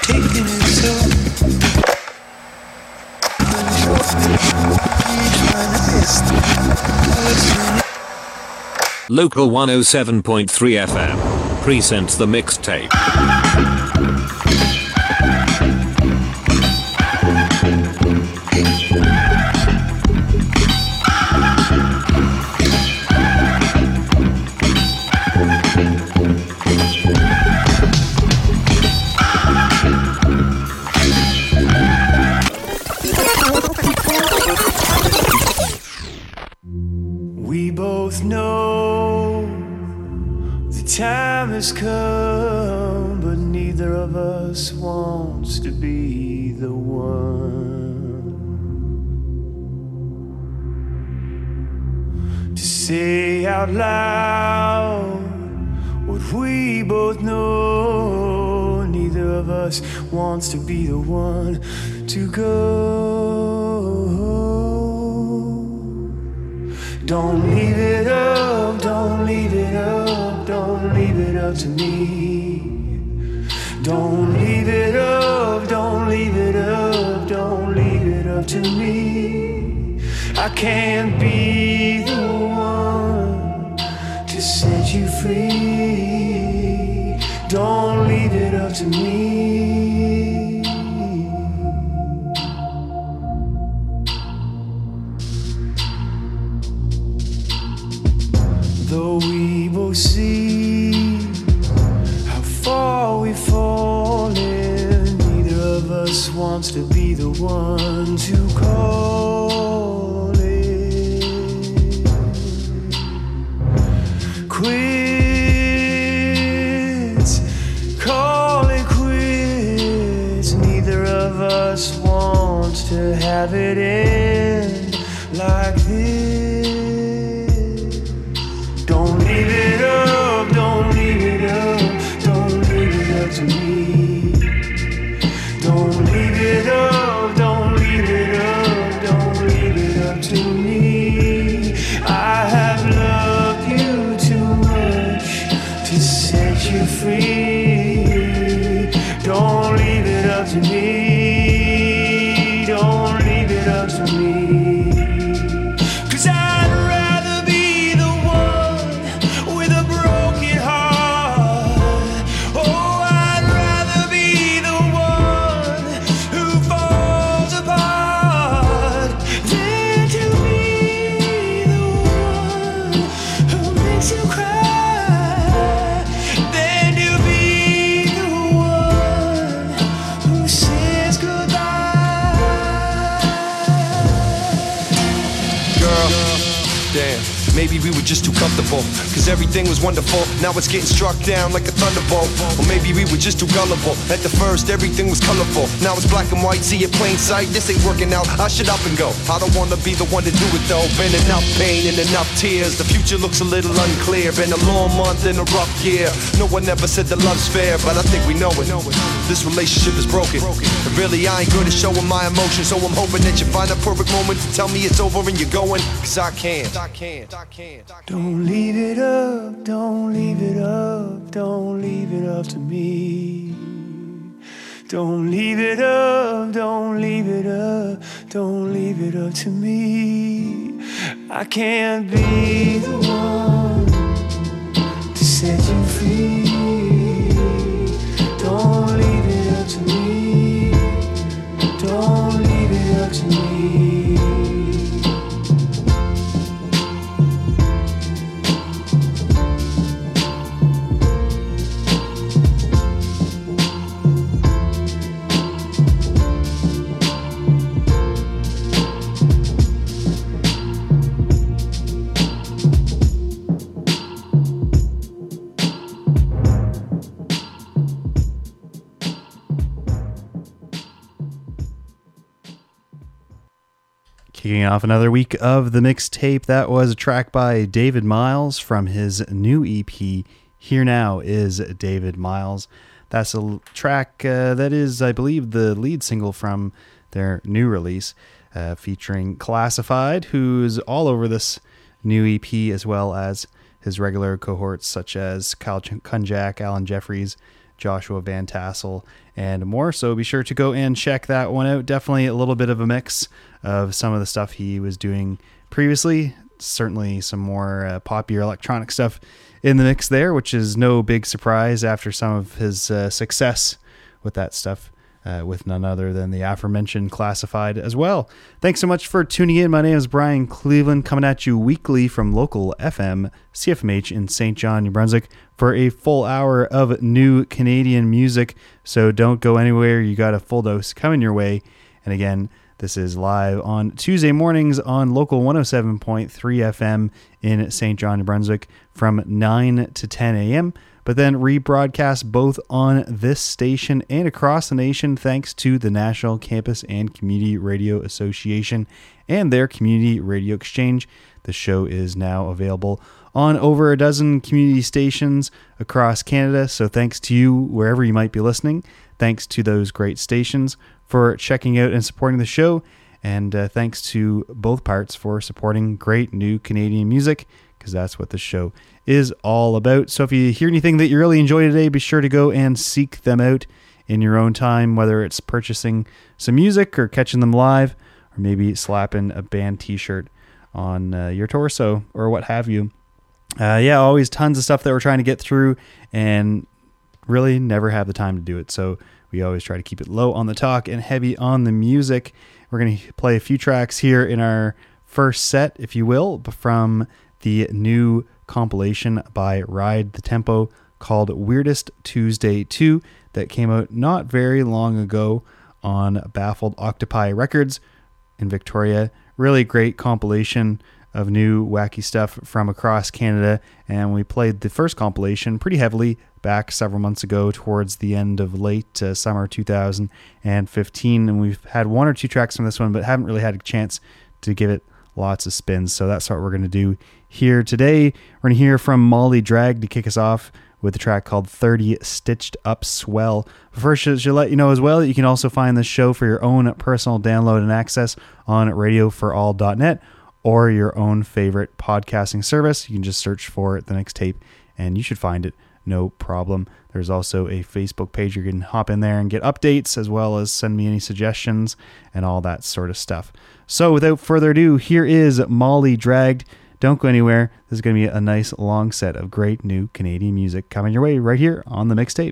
Local 107.3 FM presents the mixtape. We both know the time has come, but neither of us wants to be the one to say out loud what we both know. Neither of us wants to be the one to go. Don't leave it up, don't leave it up, don't leave it up to me. Don't leave it up, don't leave it up, don't leave it up to me. I can't be the one to set you free. Don't leave it up to me. Though we both see how far we've fallen, neither of us wants to be the one to call it quits. Call it quits. Neither of us wants to have it end like this. Don't leave it up, don't leave it up, don't leave it up to me. Don't leave it up, don't leave it up, don't leave it up to me. I have loved you too much to set you free. Don't leave it up to me. Don't leave it up to me. Maybe we were just too comfortable, cause everything was wonderful. Now it's getting struck down like a thunderbolt. Or maybe we were just too gullible. At the first everything was colorful. Now it's black and white, see it plain sight. This ain't working out, I should up and go. I don't wanna be the one to do it though. Been enough pain and enough tears. The future looks a little unclear. Been a long month and a rough year. No one ever said that love's fair, but I think we know it. This relationship is broken. And really I ain't good at showing my emotions. So I'm hoping that you find a perfect moment to tell me it's over and you're going. Cause I can't. Don't leave it up, don't leave it up, don't leave it up to me. Don't leave it up, don't leave it up, don't leave it up to me. I can't be the one to set you free. Don't leave it up to me. Don't leave it up to me. Kicking off another week of the mixtape, that was a track by David Miles from his new EP, Here Now Is David Miles. That's a track that is, I believe, the lead single from their new release, featuring Classified, who's all over this new EP, as well as his regular cohorts such as Kyle Kunjak, Alan Jeffries, Joshua Van Tassel, and more. So be sure to go and check that one out. Definitely a little bit of a mix of some of the stuff he was doing previously. Certainly some more popular electronic stuff in the mix there, which is no big surprise after some of his success with that stuff. With none other than the aforementioned Classified as well. Thanks so much for tuning in. My name is Brian Cleveland, coming at you weekly from local FM CFMH in St. John, New Brunswick, for a full hour of new Canadian music. So don't go anywhere. You got a full dose coming your way. And again, this is live on Tuesday mornings on local 107.3 FM in St. John, New Brunswick from 9 to 10 a.m., but then rebroadcast both on this station and across the nation thanks to the National Campus and Community Radio Association and their Community Radio Exchange. The show is now available on over a dozen community stations across Canada, so thanks to you wherever you might be listening. Thanks to those great stations for checking out and supporting the show, and thanks to both parts for supporting great new Canadian music, because that's what the show is all about. So if you hear anything that you really enjoy today, be sure to go and seek them out in your own time, whether it's purchasing some music or catching them live, or maybe slapping a band t-shirt on your torso or what have you. Always tons of stuff that we're trying to get through and really never have the time to do it. So we always try to keep it low on the talk and heavy on the music. We're going to play a few tracks here in our first set, if you will, from the new compilation by Ride the Tempo called Weirdest Tuesday 2 that came out not very long ago on Baffled Octopi Records in Victoria. Really great compilation of new wacky stuff from across Canada, and we played the first compilation pretty heavily back several months ago towards the end of late summer 2015, and we've had one or two tracks from this one but haven't really had a chance to give it lots of spins, so that's what we're going to do here today. We're going to hear from Molly Drag to kick us off with a track called 30 Stitched Up Swell. First, I should let you know as well that you can also find this show for your own personal download and access on radioforall.net or your own favorite podcasting service. You can just search for The Next Tape and you should find it, no problem. There's also a Facebook page. You can hop in there and get updates as well as send me any suggestions and all that sort of stuff. So without further ado, here is Molly Dragged. Don't go anywhere. This is going to be a nice long set of great new Canadian music coming your way right here on the mixtape.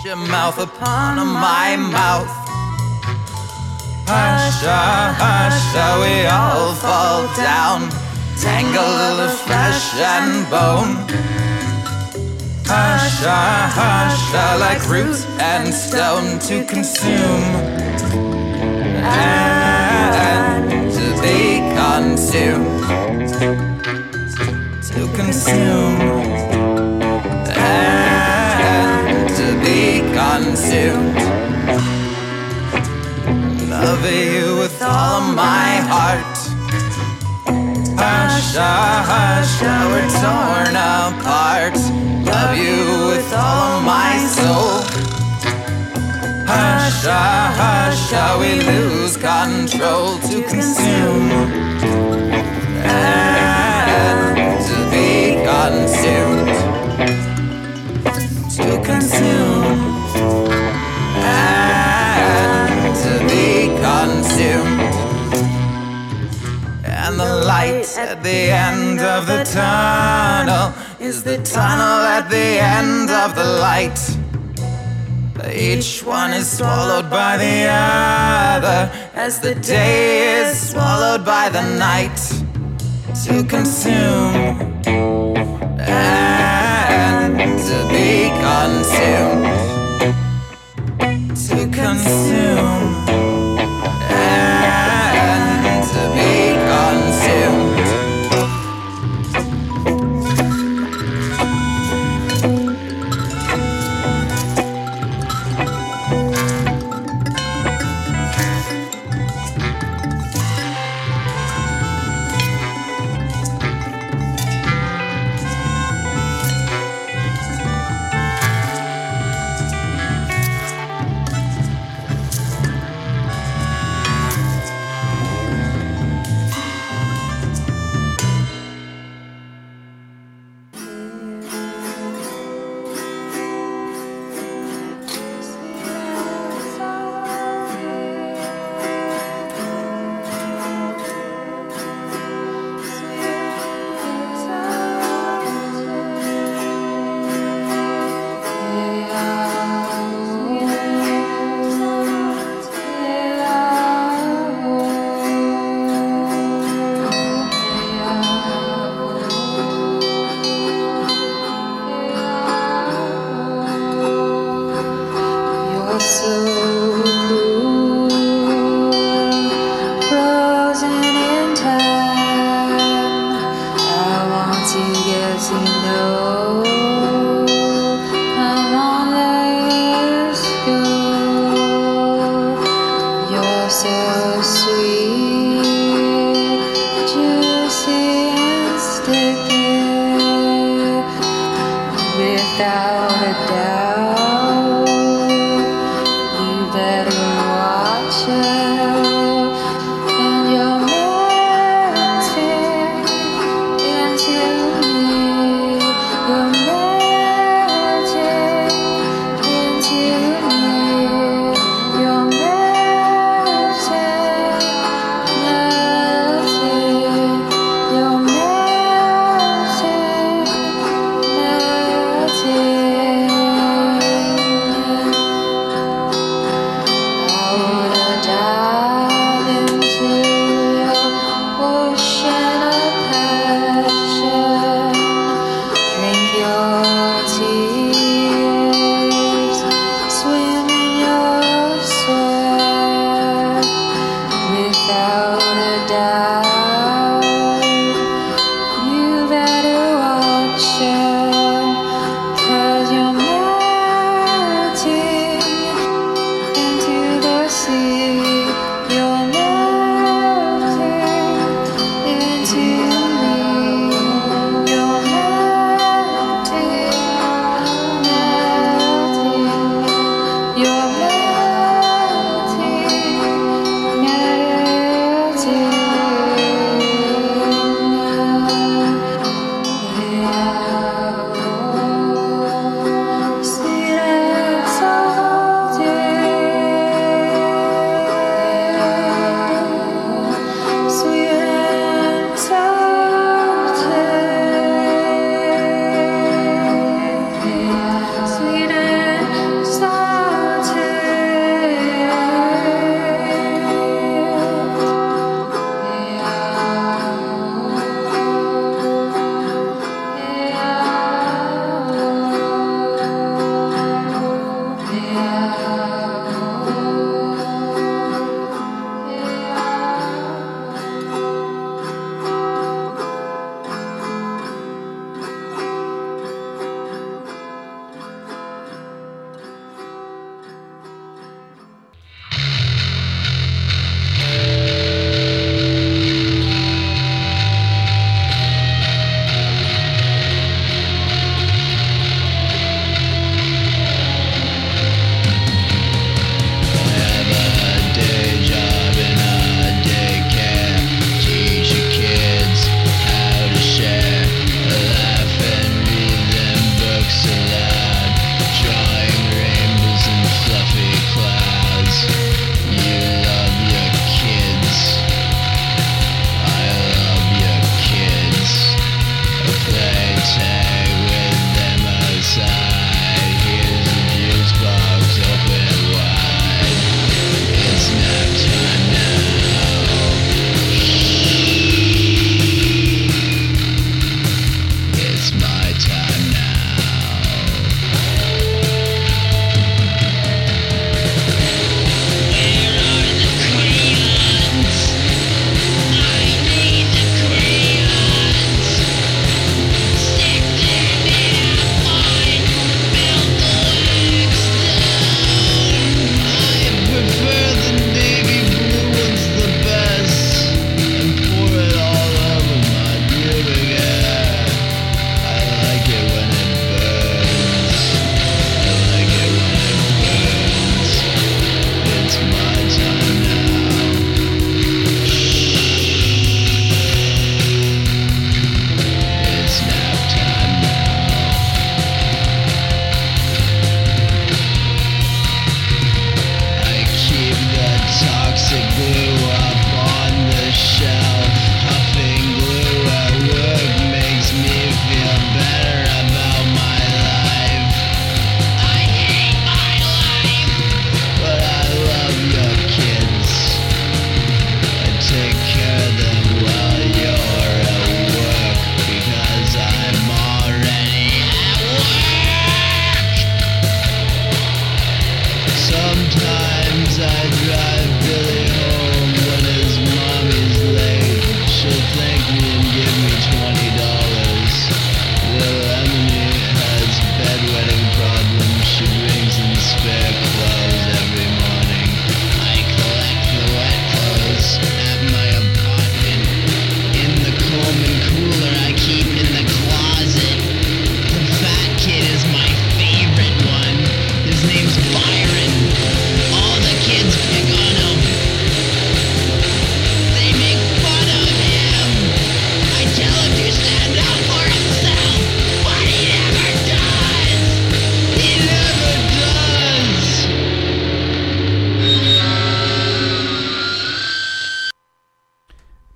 your mouth upon my mouth. Hush, hush, we all fall down, tangled of flesh and bone. Hush, hush, like root and stone to consume and to be consumed. To consume and to be consumed. Love you with all my heart. Hush, hush, we're torn apart. Love you with all my soul. Hush, hush, we lose control to consume and to be consumed. To consume and to be consumed. And the light at the end of the tunnel is the tunnel at the end of the light. Each one is swallowed by the other as the day is swallowed by the night. To consume and to be consumed. To consume and to be consumed.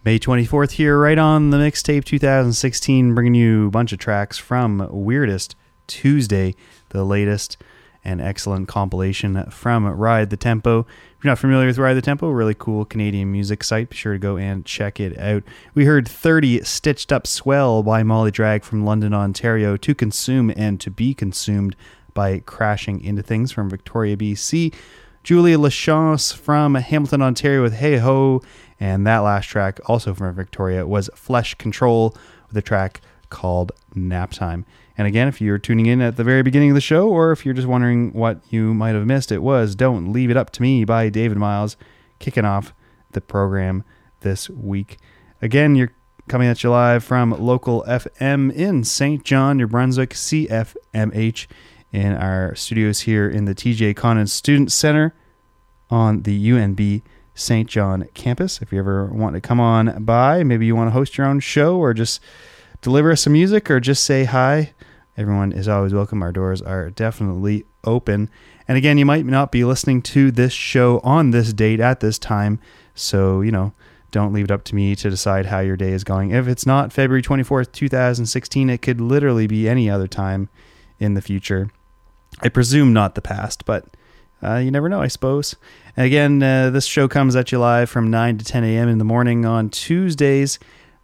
May 24th here, right on the Mixtape 2016, bringing you a bunch of tracks from Weirdest Tuesday, the latest and excellent compilation from Ride the Tempo. If you're not familiar with Ride the Tempo, really cool Canadian music site, be sure to go and check it out. We heard 30 Stitched Up Swell by Molly Drag from London, Ontario, To Consume and To Be Consumed by Crashing Into Things from Victoria, BC. Julia Lachance from Hamilton, Ontario with Hey Ho. And that last track, also from Victoria, was Flesh Control with a track called Nap Time. And again, if you're tuning in at the very beginning of the show, or if you're just wondering what you might have missed, it was Don't Leave It Up to Me by David Miles, kicking off the program this week. Again, you're coming at you live from local FM in St. John, New Brunswick, CFMH, in our studios here in the TJ Conant Student Center on the UNB St. John campus. If you ever want to come on by, maybe you want to host your own show or just deliver us some music or just say hi, everyone is always welcome. Our doors are definitely open. And again, you might not be listening to this show on this date at this time, so, don't leave it up to me to decide how your day is going. If it's not February 24th, 2016, it could literally be any other time in the future. I presume not the past, but you never know, I suppose. And again, this show comes at you live from 9 to 10 a.m. in the morning on Tuesdays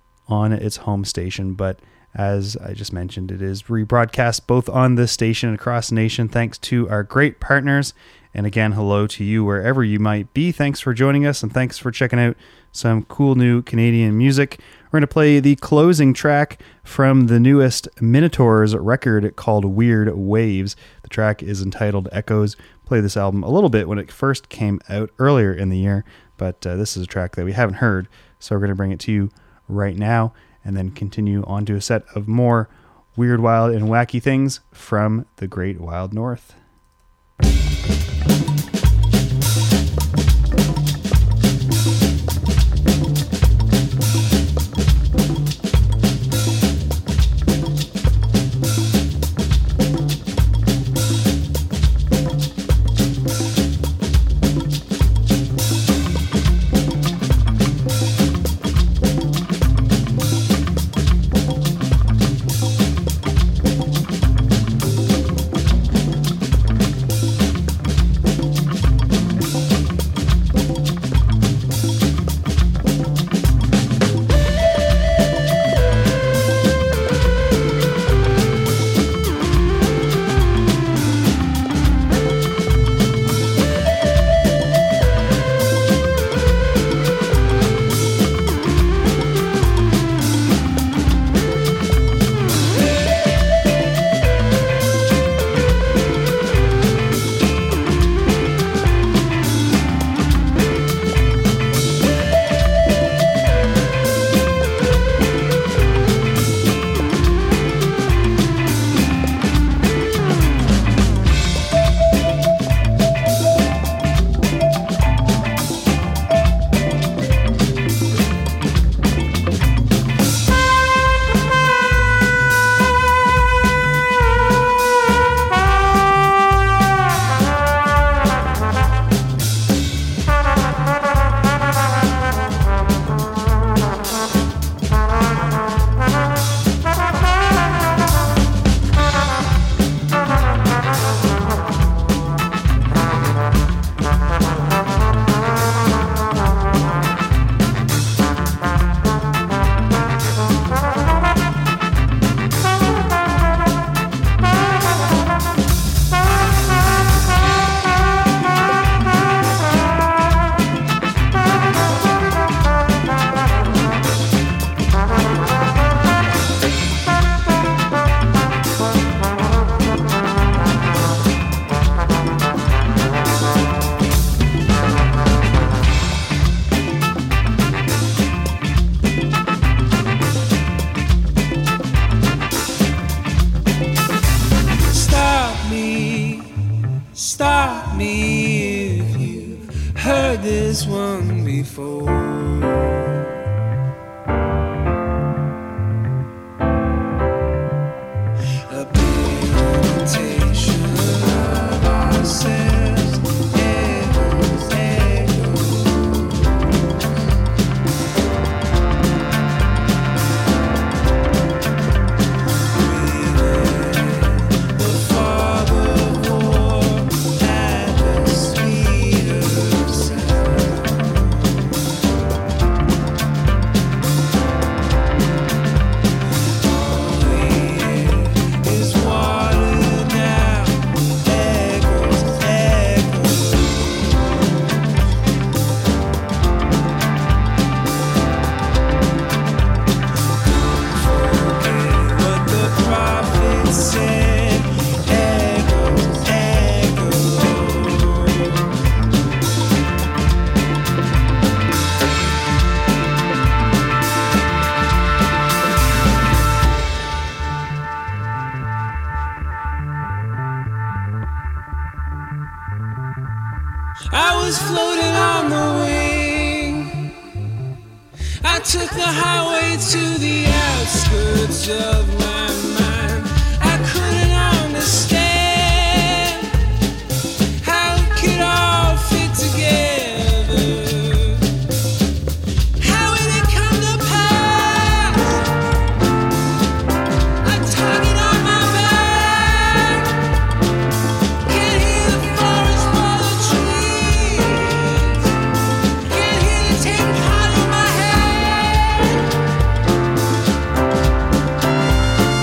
on its home station. But as I just mentioned, it is rebroadcast both on this station and across the nation, thanks to our great partners. And again, hello to you wherever you might be. Thanks for joining us, and thanks for checking out some cool new Canadian music. We're going to play the closing track from the newest Minotaurs record called Weird Waves. The track is entitled Echoes. Played this album a little bit when it first came out earlier in the year, but this is a track that we haven't heard, so we're going to bring it to you right now and then continue on to a set of more weird, wild, and wacky things from the Great Wild North. I took the highway to the outskirts of my mind. I couldn't understand how it could all fit together. How would it come to pass? A target on my back. Can't hear the forest for the trees. Can't hear the tape part in my head.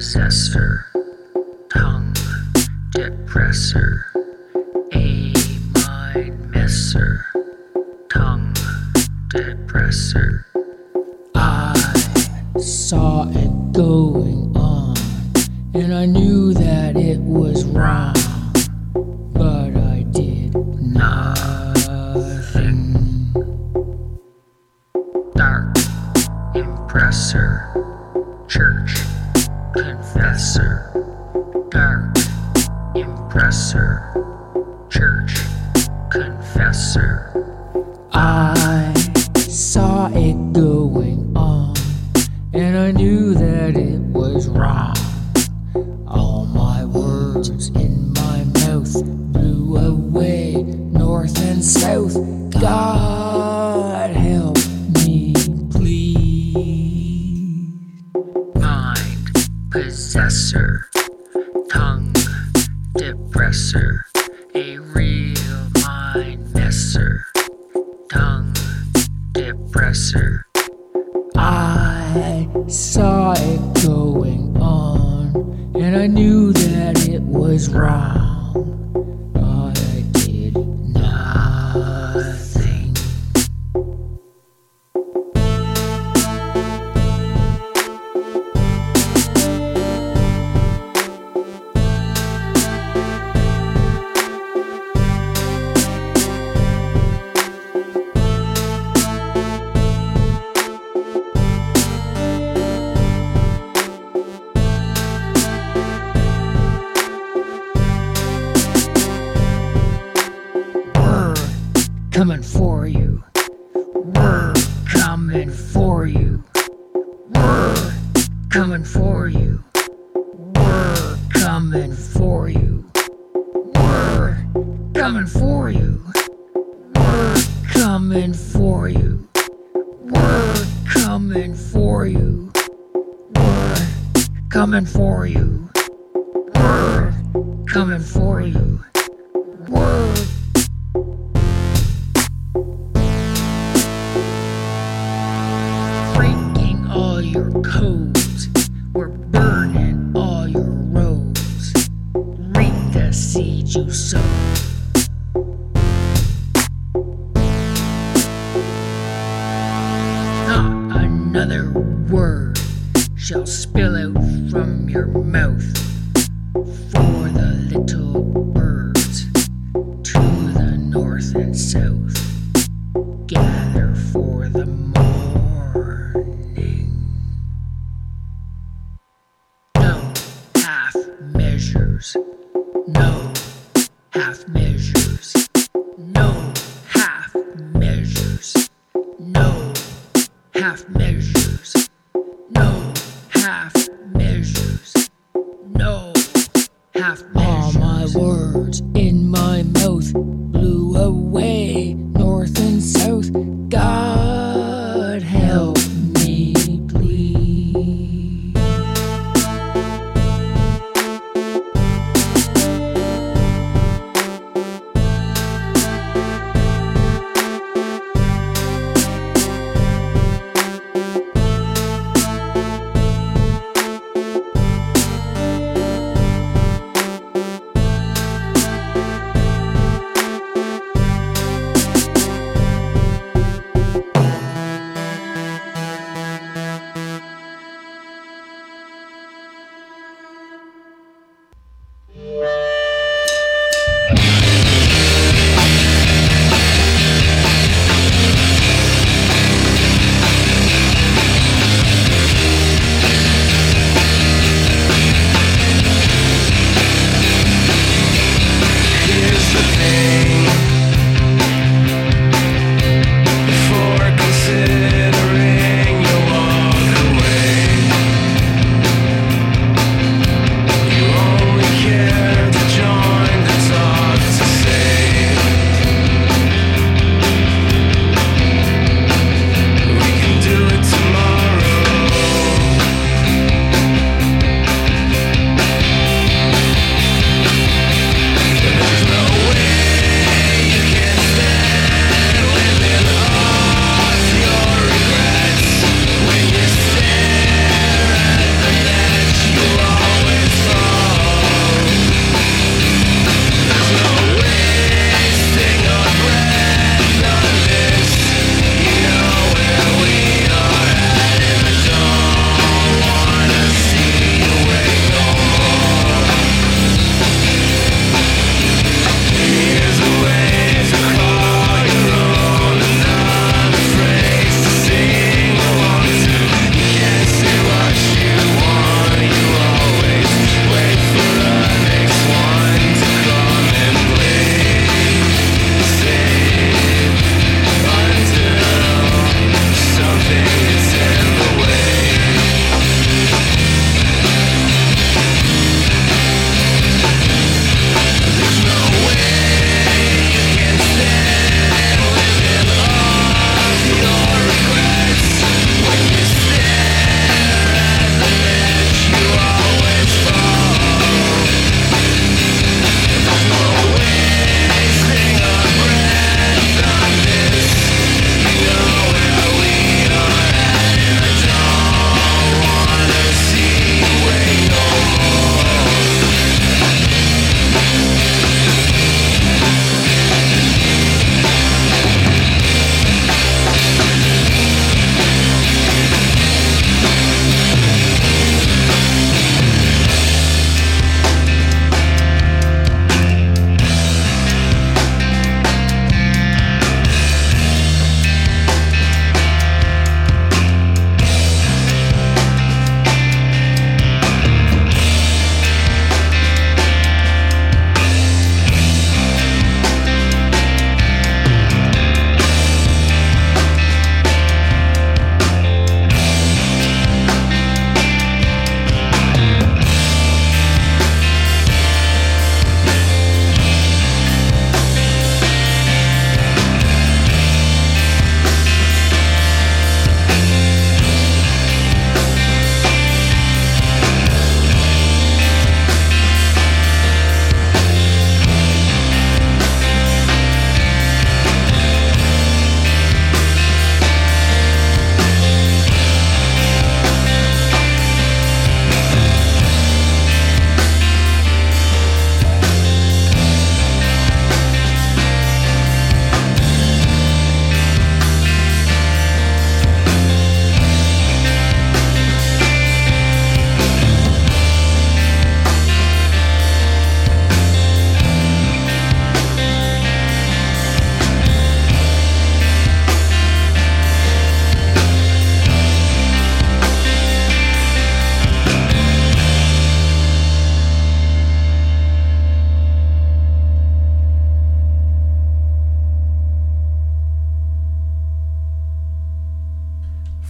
possessor, tongue depressor, a mind messer, tongue depressor. I saw it going on, and I knew that it was wrong, but I did nothing. Dark impressor, church confessor, dark impressor, church confessor. I saw it going on, and I knew that it was wrong. All my words in my mouth blew away north and south. God help me, please. Mind possessor, tongue depressor, a real mind messer, tongue depressor. I saw it going on, and I knew that it was wrong, but I did nothing. We're coming for you. We're coming for you. We're coming for you. We're coming for you. We're coming for you. We're coming for you. We're coming for you. We're coming for you. We're coming for you. We're breaking all your codes. We're burning all your roads. Reap the seed you sow. Not another word shall spill out from your mouth. For the little birds to the north and south gather for the morning. No half measures. No half measures. No half measures. No half measures. No half measures. No half measures. All my words in my mouth blew away north and south. God help me, please.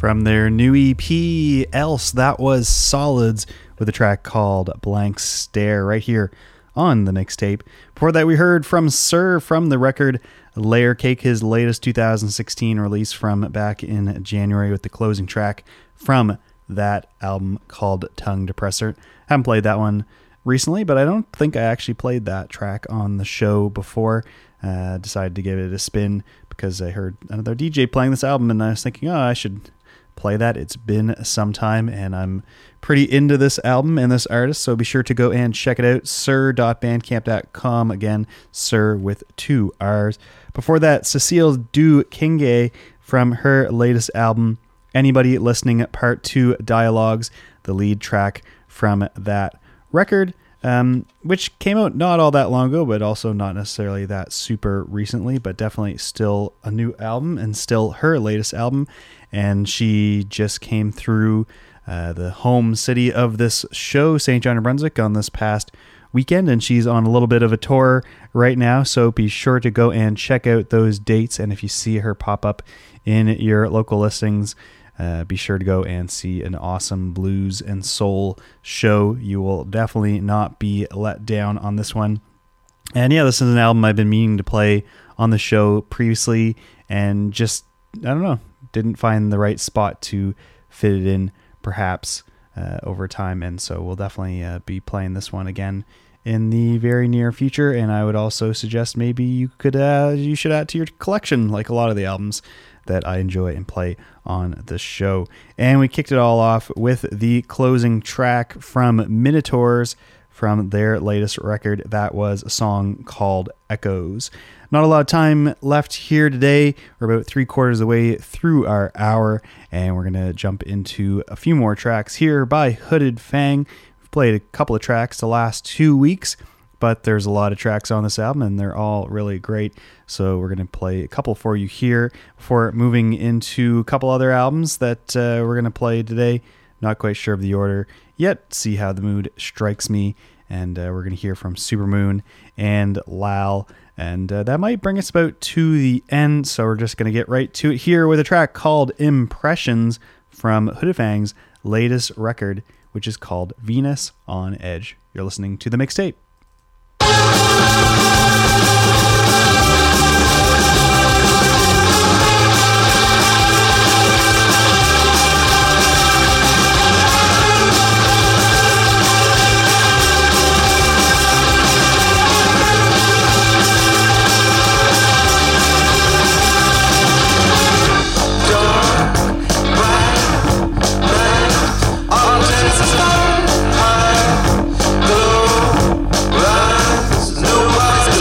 From their new EP, Else, that was Solids with a track called Blank Stare right here on the mixtape. Before that, we heard from Sir from the record Layer Cake, his latest 2016 release from back in January, with the closing track from that album called Tongue Depressor. Haven't played that one recently, but I don't think I actually played that track on the show before. Decided to give it a spin because I heard another DJ playing this album, and I was thinking, oh, I should play that. It's been some time, and I'm pretty into this album and this artist, so be sure to go and check it out. Sir.bandcamp.com. Again, Sir with 2 R's. Before that, Cecile Du Kinge from her latest album, Anybody Listening Part 2 Dialogues, the lead track from that record, which came out not all that long ago, but also not necessarily that super recently, but definitely still a new album and still her latest album. And she just came through the home city of this show, St. John, New Brunswick, on this past weekend, and she's on a little bit of a tour right now, so be sure to go and check out those dates. And if you see her pop up in your local listings, be sure to go and see an awesome blues and soul show. You will definitely not be let down on this one. And yeah, this is an album I've been meaning to play on the show previously, and just, I don't know, didn't find the right spot to fit it in perhaps over time. And so we'll definitely be playing this one again in the very near future. And I would also suggest maybe you should add to your collection, like a lot of the albums that I enjoy and play on the show. And we kicked it all off with the closing track from Minotaurs from their latest record. That was a song called Echoes. Not a lot of time left here today. We're about 3/4 of the way through our hour, and we're going to jump into a few more tracks here by Hooded Fang. We've played a couple of tracks the last 2 weeks, but there's a lot of tracks on this album, and they're all really great. So we're going to play a couple for you here before moving into a couple other albums that we're going to play today. Not quite sure of the order yet. See how the mood strikes me. And we're going to hear from Supermoon and Lal. And that might bring us about to the end. So we're just going to get right to it here with a track called Impressions from Hooded Fang's latest record, which is called Venus on Edge. You're listening to the mixtape. Nobody's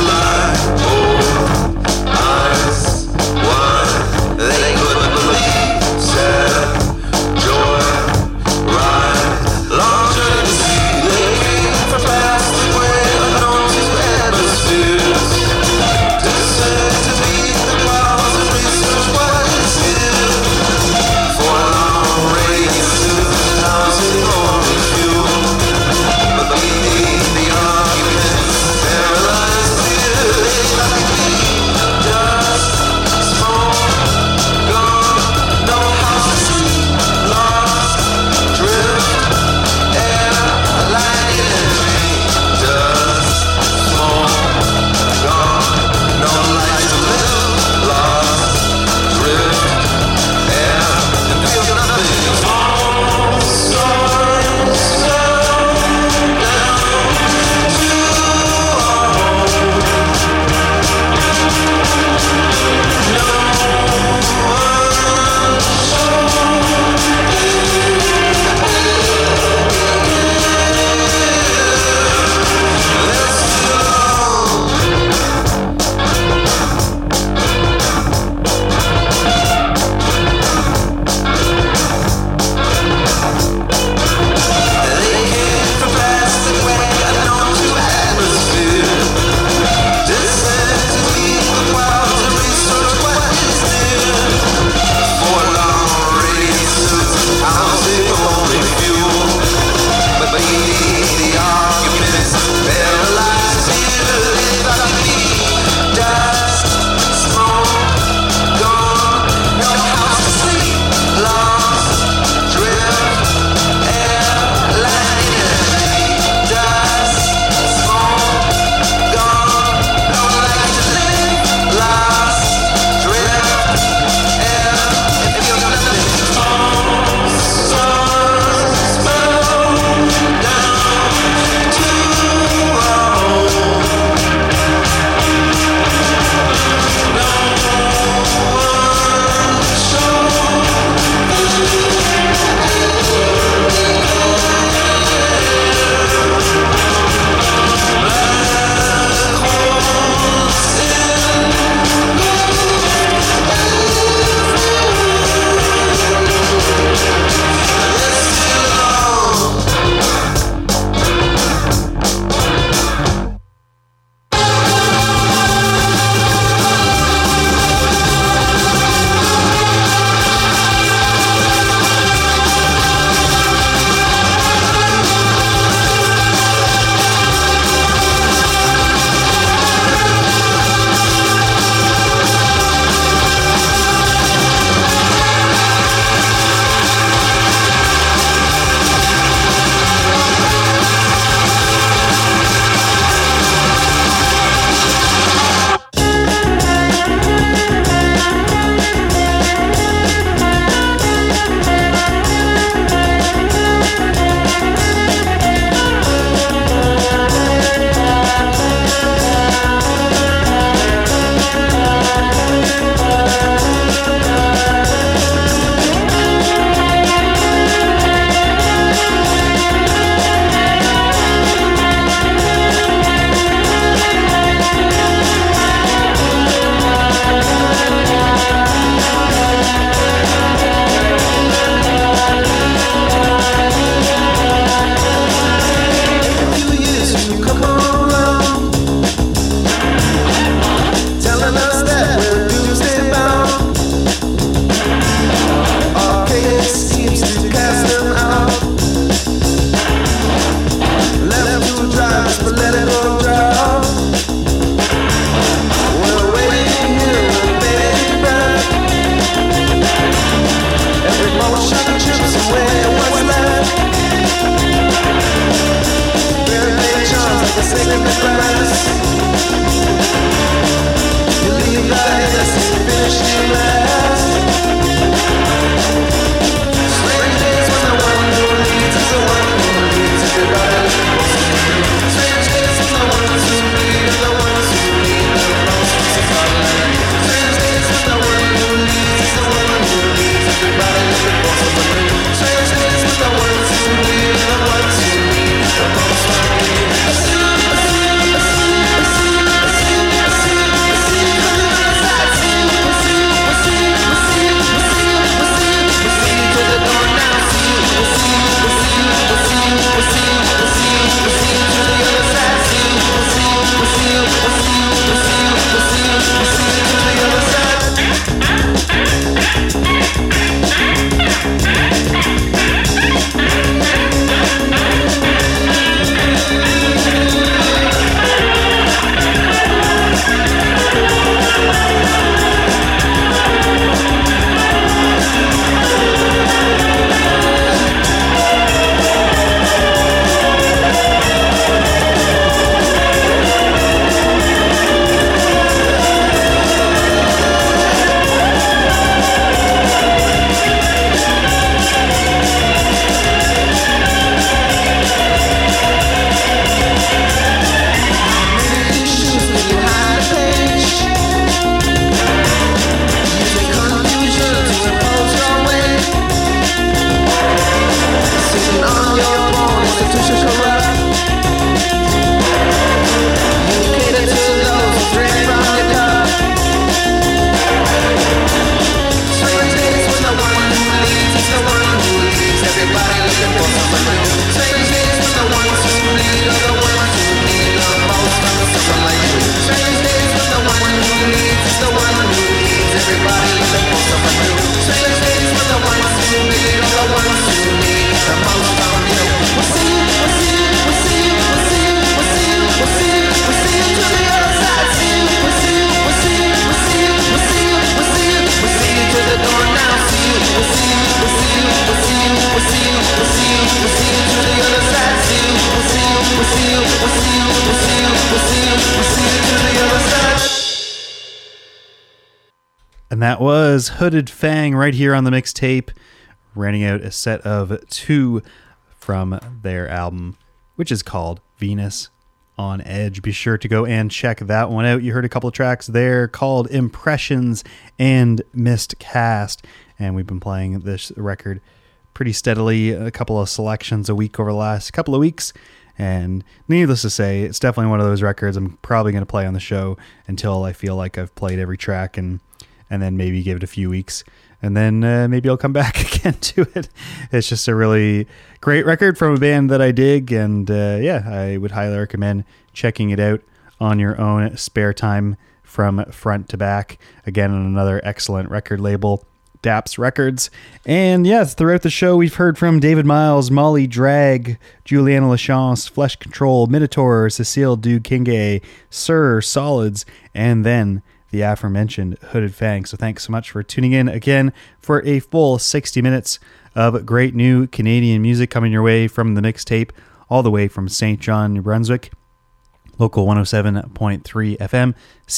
And that was Hooded Fang right here on the mixtape, rounding out a set of 2 from their album, which is called Venus on Edge. Be sure to go and check that one out. You heard a couple of tracks there called Impressions and Mist Cast, and we've been playing this record pretty steadily, a couple of selections a week over the last couple of weeks. And needless to say, it's definitely one of those records I'm probably going to play on the show until I feel like I've played every track, and then maybe give it a few weeks, and then maybe I'll come back again to it. It's just a really great record from a band that I dig, and I would highly recommend checking it out on your own spare time from front to back. Again, on another excellent record label, Daps Records. And yes, throughout the show, we've heard from David Miles, Molly Drag, Juliana Lachance, Flesh Control, Minotaur, Cecile Du Kingue, Sir, Solids, and then the aforementioned Hooded Fang. So thanks so much for tuning in again for a full 60 minutes of great new Canadian music coming your way from the mixtape, all the way from St. John, New Brunswick, local 107.3 FM,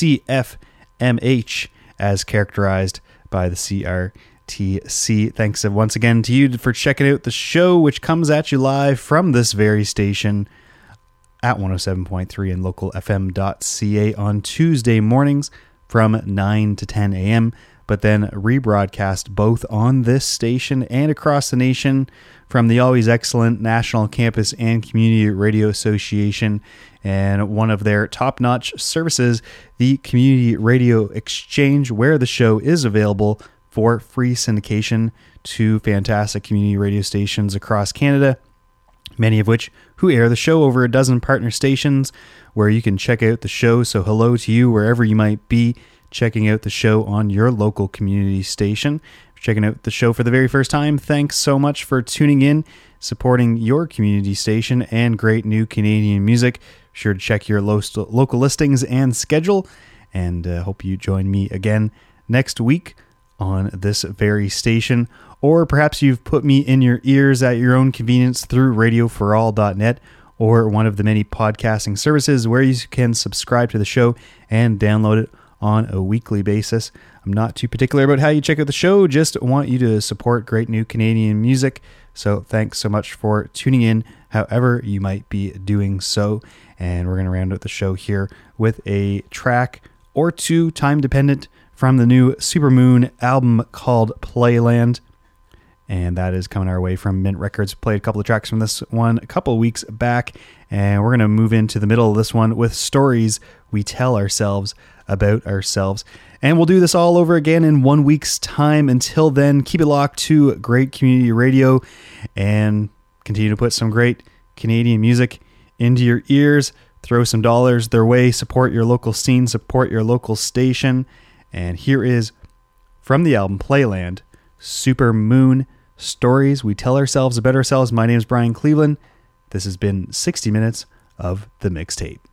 CFMH, as characterized by the CRTC. Thanks once again to you for checking out the show, which comes at you live from this very station at 107.3 and localfm.ca on Tuesday mornings from 9 to 10 a.m., but then rebroadcast both on this station and across the nation from the always excellent National Campus and Community Radio Association, and one of their top-notch services, the Community Radio Exchange, where the show is available for free syndication to fantastic community radio stations across Canada, many of which who air the show over a dozen partner stations where you can check out the show. So hello to you wherever you might be checking out the show on your local community station. If you're checking out the show for the very first time, thanks so much for tuning in, supporting your community station and great new Canadian music. Be sure to check your local listings and schedule, and hope you join me again next week on this very station. Or perhaps you've put me in your ears at your own convenience through radioforall.net or one of the many podcasting services where you can subscribe to the show and download it on a weekly basis. I'm not too particular about how you check out the show, just want you to support great new Canadian music. So thanks so much for tuning in, however you might be doing so. And we're going to round out the show here with a track or two, time dependent, from the new Supermoon album called Playland. And that is coming our way from Mint Records. Played a couple of tracks from this one a couple of weeks back, and we're going to move into the middle of this one with Stories We Tell Ourselves About Ourselves. And we'll do this all over again in 1 week's time. Until then, keep it locked to great community radio and continue to put some great Canadian music into your ears. Throw some dollars their way, support your local scene, support your local station. And here is, from the album Playland, Supermoon, Stories We Tell Ourselves About Ourselves. My name is Brian Cleveland. This has been 60 minutes of the mixtape.